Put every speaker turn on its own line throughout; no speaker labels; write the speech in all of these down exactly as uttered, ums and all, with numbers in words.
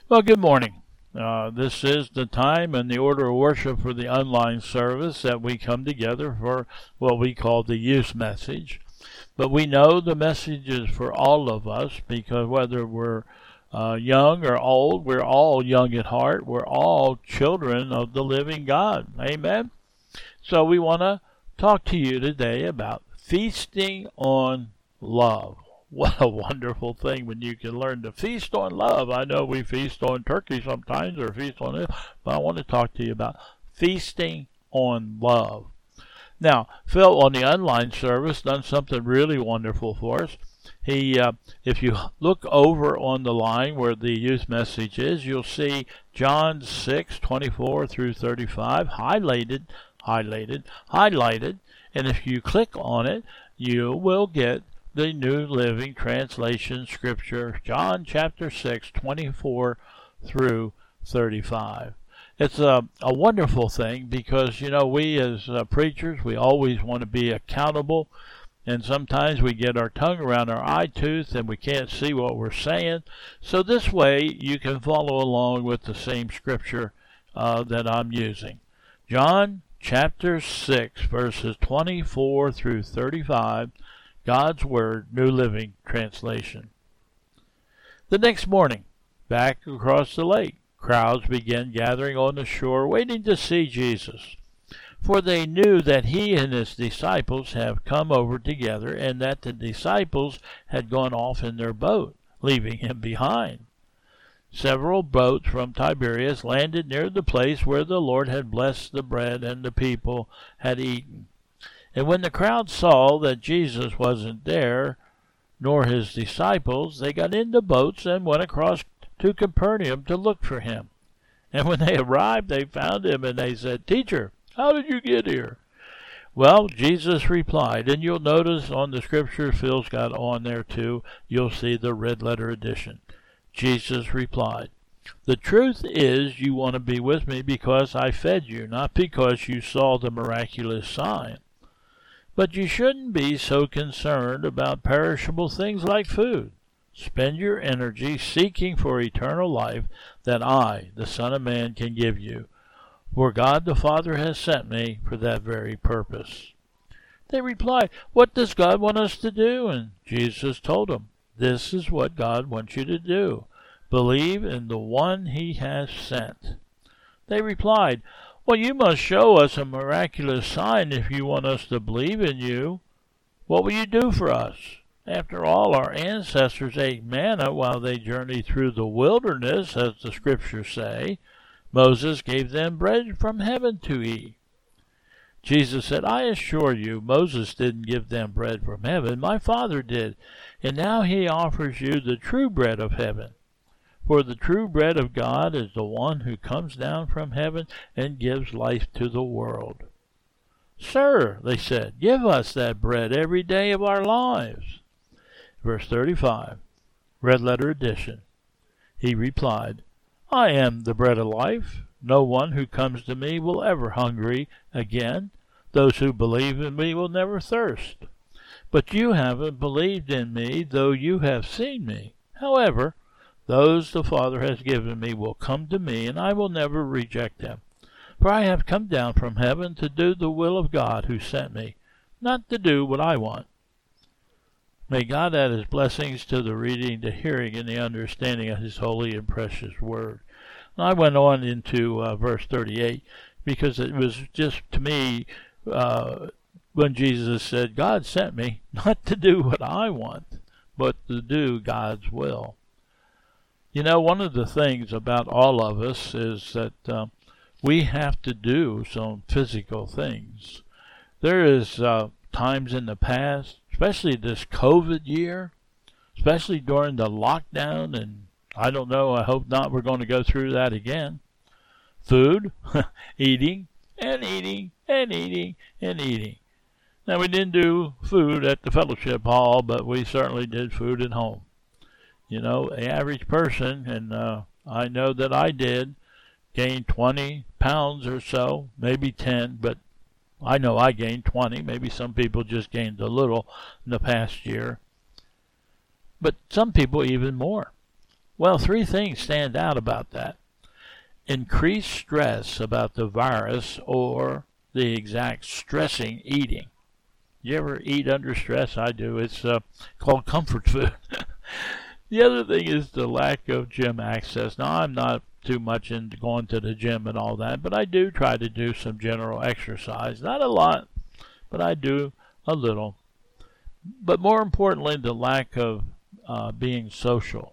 Well, good morning. Uh, this is the time and the order of worship for the online service that we come together for what we call the youth message. But we know the message is for all of us because whether we're uh, young or old, we're all young at heart. We're all children of the living God. Amen? So we want to talk to you today about feasting on love. What a wonderful thing when you can learn to feast on love. I know we feast on turkey sometimes or feast on it, but I want to talk to you about feasting on love. Now, Phil on the online service done something really wonderful for us. He, uh, if you look over on the line where the youth message is, you'll see John six twenty-four through thirty-five highlighted, highlighted, highlighted, and if you click on it, you will get the New Living Translation Scripture, John chapter six, twenty-four through thirty-five. It's a, a wonderful thing because, you know, we as uh, preachers, we always want to be accountable, and sometimes we get our tongue around our eye tooth and we can't see what we're saying. So this way you can follow along with the same Scripture uh, that I'm using. John chapter six, verses twenty-four through thirty-five, God's Word, New Living Translation. The next morning, back across the lake, crowds began gathering on the shore, waiting to see Jesus. For they knew that he and his disciples had come over together, and that the disciples had gone off in their boat, leaving him behind. Several boats from Tiberias landed near the place where the Lord had blessed the bread and the people had eaten. And when the crowd saw that Jesus wasn't there, nor his disciples, they got into boats and went across to Capernaum to look for him. And when they arrived, they found him, and they said, "Teacher, how did you get here?" Well, Jesus replied, and you'll notice on the scripture Phil's got on there too, you'll see the red letter edition. Jesus replied, "The truth is you want to be with me because I fed you, not because you saw the miraculous sign. But you shouldn't be so concerned about perishable things like food. Spend your energy seeking for eternal life that I, the Son of Man, can give you. For God the Father has sent me for that very purpose." They replied, "What does God want us to do?" And Jesus told them, "This is what God wants you to do. Believe in the one he has sent." They replied, "Well, you must show us a miraculous sign if you want us to believe in you. What will you do for us? After all, our ancestors ate manna while they journeyed through the wilderness, as the scriptures say. Moses gave them bread from heaven to eat." Jesus said, "I assure you, Moses didn't give them bread from heaven. My Father did. And now he offers you the true bread of heaven. For the true bread of God is the one who comes down from heaven and gives life to the world." "Sir," they said, "give us that bread every day of our lives." Verse thirty-five, red letter edition. He replied, "I am the bread of life. No one who comes to me will ever hungry again. Those who believe in me will never thirst. But you haven't believed in me, though you have seen me. However, those the Father has given me will come to me, and I will never reject them. For I have come down from heaven to do the will of God who sent me, not to do what I want." May God add his blessings to the reading, the hearing, and the understanding of his holy and precious word. And I went on into uh, verse thirty-eight because it was just, to me, uh, when Jesus said, "God sent me not to do what I want, but to do God's will." You know, one of the things about all of us is that uh, we have to do some physical things. There is uh, times in the past, especially this COVID year, especially during the lockdown, and I don't know, I hope not, we're going to go through that again. Food, eating, and eating, and eating, and eating. Now, we didn't do food at the fellowship hall, but we certainly did food at home. You know, the average person, and uh, I know that I did, gained twenty pounds or so, maybe ten, but I know I gained twenty. Maybe some people just gained a little in the past year. But some people even more. Well, three things stand out about that. Increased stress about the virus or the exact stressing eating. You ever eat under stress? I do. It's uh, called comfort food. The other thing is the lack of gym access. Now, I'm not too much into going to the gym and all that, but I do try to do some general exercise. Not a lot, but I do a little. But more importantly, the lack of uh, being social,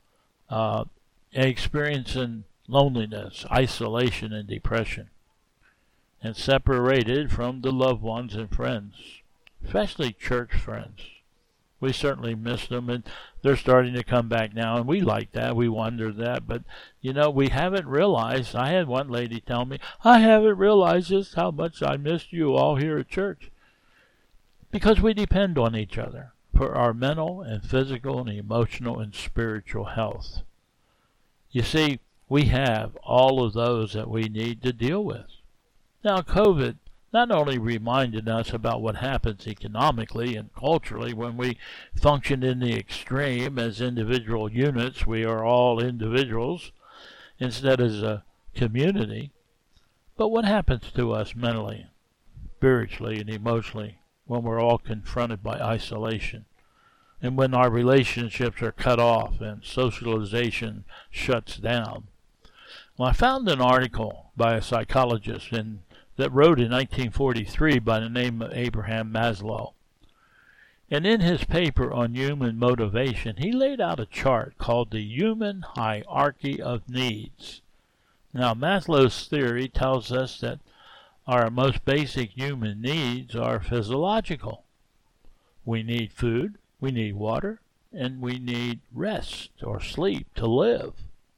uh, experiencing loneliness, isolation, and depression, and separated from the loved ones and friends, especially church friends. We certainly miss them, and they're starting to come back now, and we like that. We wonder that, but, you know, we haven't realized. I had one lady tell me, I haven't realized just how much I missed you all here at church. Because we depend on each other for our mental and physical and emotional and spiritual health. You see, we have all of those that we need to deal with. Now, COVID not only reminded us about what happens economically and culturally when we function in the extreme as individual units, we are all individuals instead as a community, but what happens to us mentally, spiritually, and emotionally when we're all confronted by isolation, and when our relationships are cut off and socialization shuts down. Well, I found an article by a psychologist in, that wrote in nineteen forty-three by the name of Abraham Maslow. And in his paper on human motivation, he laid out a chart called the Human Hierarchy of Needs. Now, Maslow's theory tells us that our most basic human needs are physiological. We need food, we need water, and we need rest or sleep to live.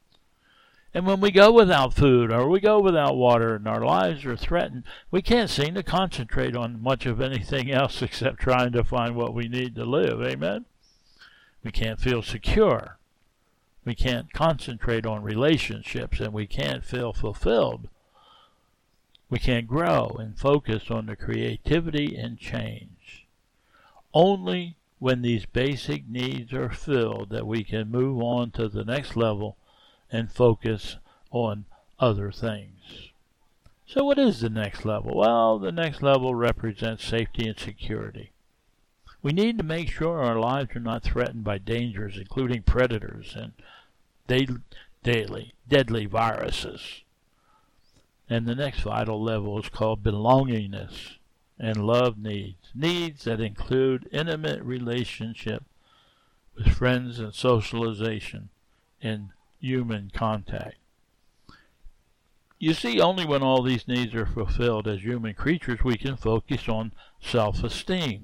And when we go without food or we go without water and our lives are threatened, we can't seem to concentrate on much of anything else except trying to find what we need to live. Amen? We can't feel secure. We can't concentrate on relationships, and we can't feel fulfilled. We can't grow and focus on the creativity and change. Only when these basic needs are filled that we can move on to the next level and focus on other things. So what is the next level? Well, the next level represents safety and security. We need to make sure our lives are not threatened by dangers, including predators and daily, deadly viruses. And the next vital level is called belongingness and love needs. Needs that include intimate relationship with friends and socialization and human contact. You see, only when all these needs are fulfilled as human creatures we can focus on self-esteem,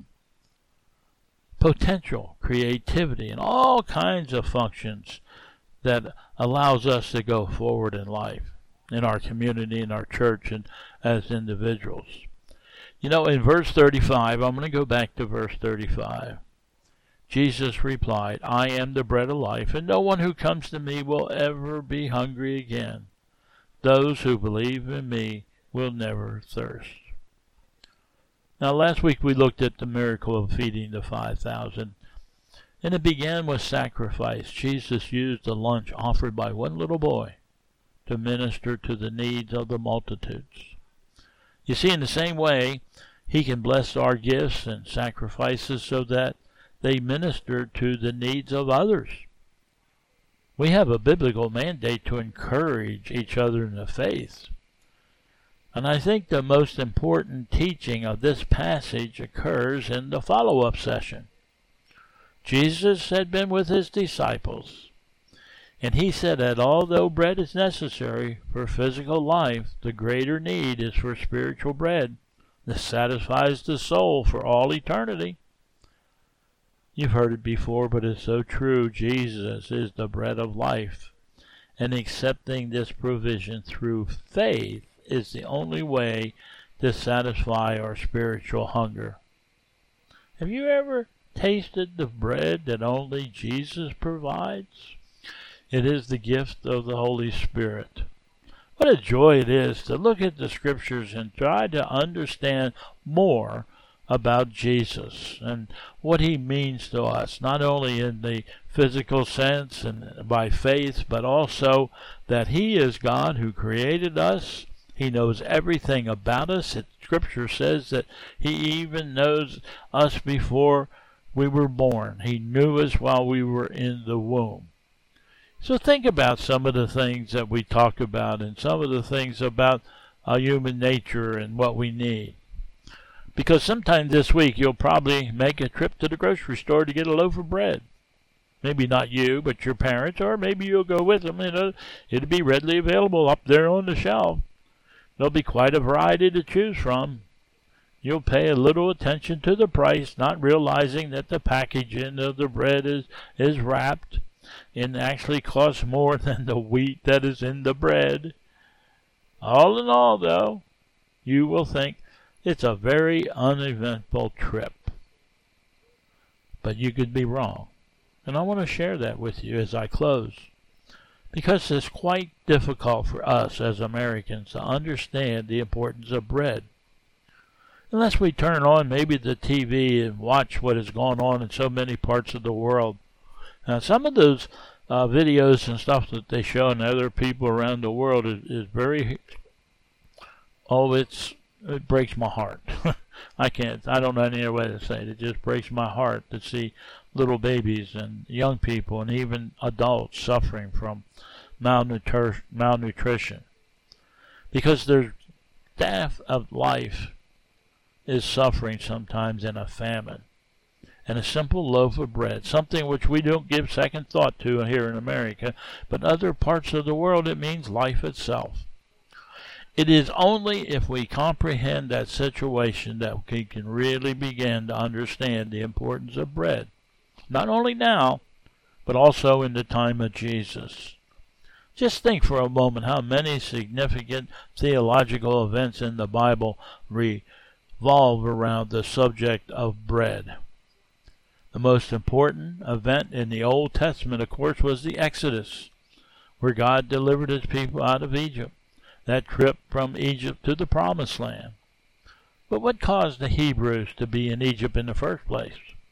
potential, creativity, and all kinds of functions that allows us to go forward in life, in our community, in our church, and as individuals. You know, in verse thirty-five, I'm going to go back to verse thirty-five. Jesus replied, I am the bread of life, and no one who comes to me will ever be hungry again. Those who believe in me will never thirst. Now, last week we looked at the miracle of feeding the five thousand, and it began with sacrifice. Jesus used the lunch offered by one little boy to minister to the needs of the multitudes. You see, in the same way, he can bless our gifts and sacrifices so that they minister to the needs of others. We have a biblical mandate to encourage each other in the faith. And I think the most important teaching of this passage occurs in the follow-up session. Jesus had been with his disciples, and he said that although bread is necessary for physical life, the greater need is for spiritual bread that satisfies the soul for all eternity. You've heard it before, but it's so true. Jesus is the bread of life, and accepting this provision through faith is the only way to satisfy our spiritual hunger. Have you ever tasted the bread that only Jesus provides? It is the gift of the Holy Spirit. What a joy it is to look at the Scriptures and try to understand more about Jesus and what he means to us, not only in the physical sense and by faith, but also that he is God who created us. He knows everything about us. It, Scripture says that he even knows us before we were born. He knew us while we were in the womb. So think about some of the things that we talk about and some of the things about our human nature and what we need. Because sometime this week you'll probably make a trip to the grocery store to get a loaf of bread. Maybe not you, but your parents, or maybe you'll go with them. You know, it'll be readily available up there on the shelf. There'll be quite a variety to choose from. You'll pay a little attention to the price, not realizing that the packaging of the bread is, is wrapped and actually costs more than the wheat that is in the bread. All in all, though, you will think it's a very uneventful trip. But you could be wrong. And I want to share that with you as I close. Because it's quite difficult for us as Americans to understand the importance of bread. Unless we turn on maybe the T V and watch what is going on in so many parts of the world. Now, some of those uh, videos and stuff that they show in other people around the world is, is very, oh, it's it breaks my heart. I can't, I don't know any other way to say it. It just breaks my heart to see little babies and young people and even adults suffering from malnutri- malnutrition. Because their staff of life is suffering sometimes in a famine. And a simple loaf of bread, something which we don't give second thought to here in America, but other parts of the world it means life itself. It is only if we comprehend that situation that we can really begin to understand the importance of bread. Not only now, but also in the time of Jesus. Just think for a moment how many significant theological events in the Bible revolve around the subject of bread. The most important event in the Old Testament, of course, was the Exodus, where God delivered his people out of Egypt. That trip from Egypt to the Promised Land. But what caused the Hebrews to be in Egypt in the first place?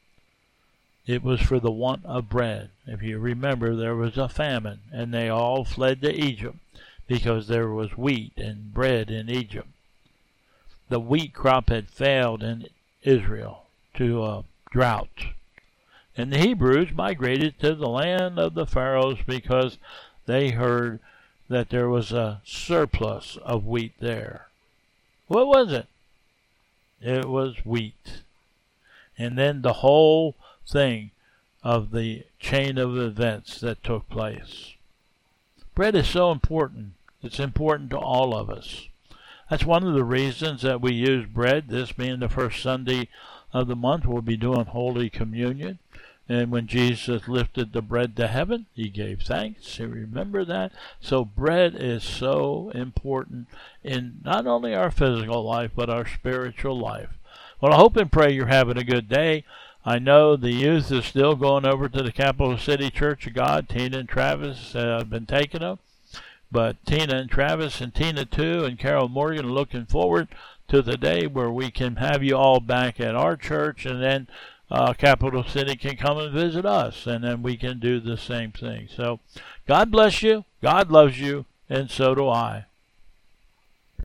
It was for the want of bread. If you remember, there was a famine, and they all fled to Egypt because there was wheat and bread in Egypt. The wheat crop had failed in Israel to a drought. And the Hebrews migrated to the land of the Pharaohs because they heard that there was a surplus of wheat there. What was it? It was wheat. And then the whole thing of the chain of events that took place. Bread is so important. It's important to all of us. That's one of the reasons that we use bread. This being the first Sunday of the month, we'll be doing Holy Communion. And when Jesus lifted the bread to heaven, he gave thanks. You remember that? So bread is so important in not only our physical life, but our spiritual life. Well, I hope and pray you're having a good day. I know the youth is still going over to the Capital City Church of God. Tina and Travis uh, have been taking them. But Tina and Travis and Tina too and Carol Morgan are looking forward to the day where we can have you all back at our church, and then Uh, Capital City can come and visit us, and then we can do the same thing. So God bless you, God loves you, and so do I.